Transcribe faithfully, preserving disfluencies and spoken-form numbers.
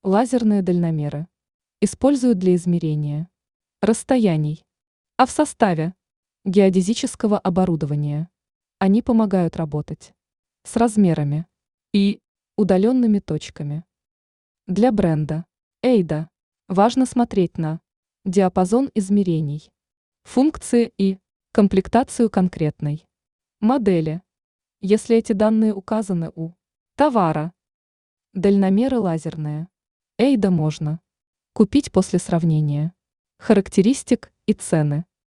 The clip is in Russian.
Лазерные дальномеры используют для измерения расстояний, а в составе геодезического оборудования они помогают работать с размерами и удаленными точками. Для бренда Эйда важно смотреть на диапазон измерений, функции и комплектацию конкретной модели. Если эти данные указаны у товара, дальномеры лазерные Эйда можно купить после сравнения характеристик и цены.